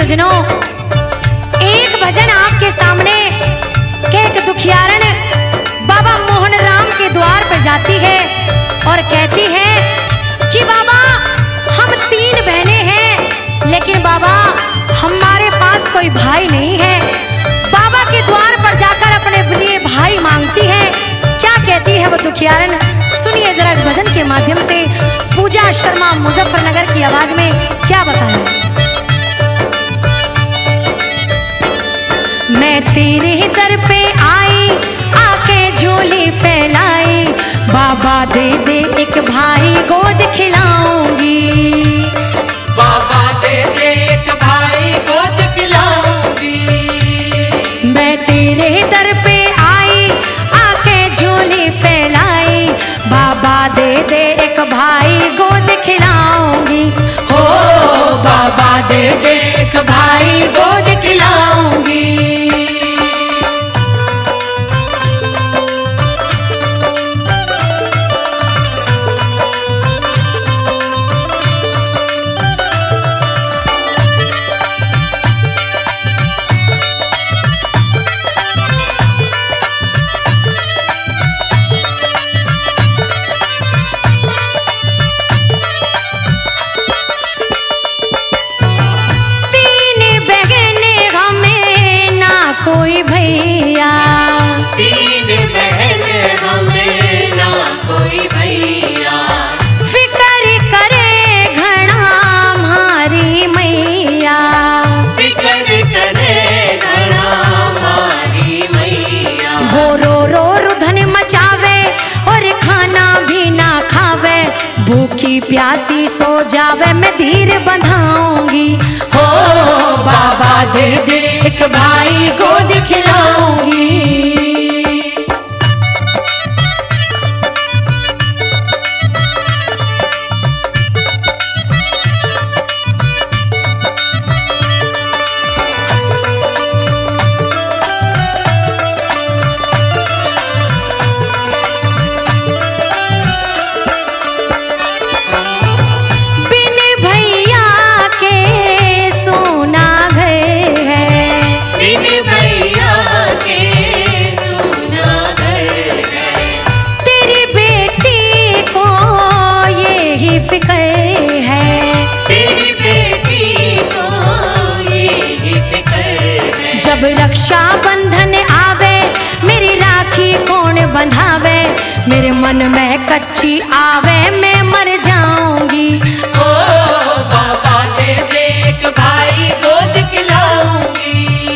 सजनों, एक भजन आपके सामने के एक दुखियारन बाबा मोहन राम के द्वार पर जाती है और कहती है कि बाबा हम 3 बहनें हैं, लेकिन बाबा हमारे पास कोई भाई नहीं है। बाबा के द्वार पर जाकर अपने लिए भाई मांगती है। क्या कहती है वो दुखियारन, सुनिए जरा इस भजन के माध्यम से। पूजा शर्मा मुजफ्फरनगर की आवाज में क्या बताया। मैं तेरे दर पे आई, आके झोली फैलाई, बाबा दे दे एक भाई गोद खिलाऊंगी। बाबा दे दे एक भाई गोद खिलाऊंगी। मैं तेरे दर पे आई, आके झोली फैलाई, बाबा दे दे एक भाई गोद खिलाऊंगी। हो बाबा दे दे एक भाई गोद खिलाऊंगी। कोई भैया, 3 बहनें हमें ना कोई भैया, फिकर करे घना हमारी मैया, फिकर करे घना हमारी मैया। वो रो रुधन मचावे और खाना भी ना खावे, भूखी प्यासी सो जावे मैं धीर बंधाऊंगी। हो बाबा दे दे एक भाई गोद खिलाऊंगी। फिक्र है तेरी बेटी को ये फिक्र है। जब रक्षा बंधन आवे मेरी राखी कौन बंधावे, मेरे मन में कच्ची आवे मैं मर जाऊंगी। ओ बाबा दे दे एक भाई गोद खिलाऊंगी।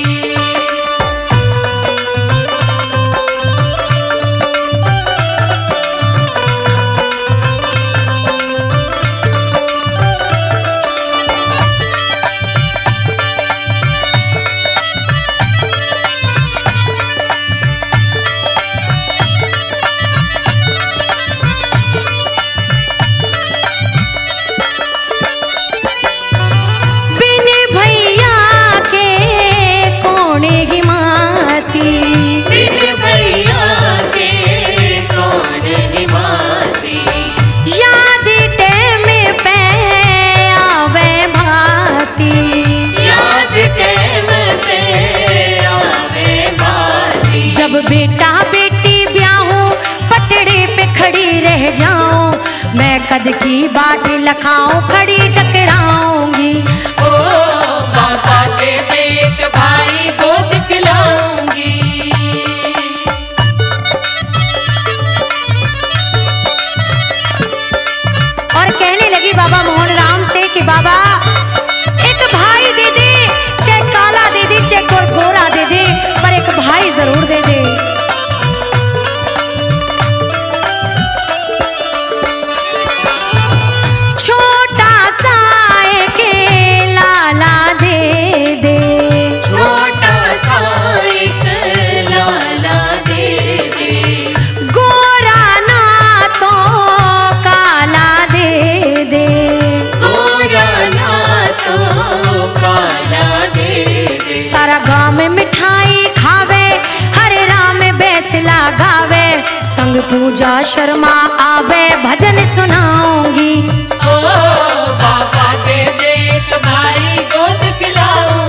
जब बेटा बेटी ब्याहूं पटड़े पे खड़ी रह जाऊं, मैं कद की बाट लखाऊं खड़ी टकराऊंगी। ओ बाबा दे दे एक भाई गोद खिलाऊंगी। और कहने लगी बाबा मोहन राम से कि बाबा एक भाई दे दे, चाहे काला दे दे चाहे गोरा दे दे, पर एक भाई जरूर दे दे। छोटा सा एक लाला दे दे, छोटा सा एक लाला दे दे, गोरा ना तो काला दे दे, गोरा ना तो काला दे दे। सारा गांव में मिठाई खावे, हरे राम बैसला गावे, संग पूजा शर्मा आवे भजन सुनाऊंगी। ओ बाबा दे दे एक भाई गोद खिलाऊंगी।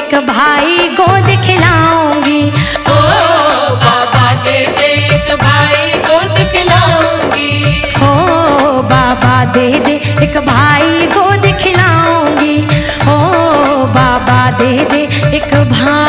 एक भाई गोद खिलाऊंगी। ओ बाबा दे दे एक भाई गोद खिलाऊंगी। हो बाबा दे दे एक भाई गोद खिलाऊंगी। हो बाबा दे दे एक भाई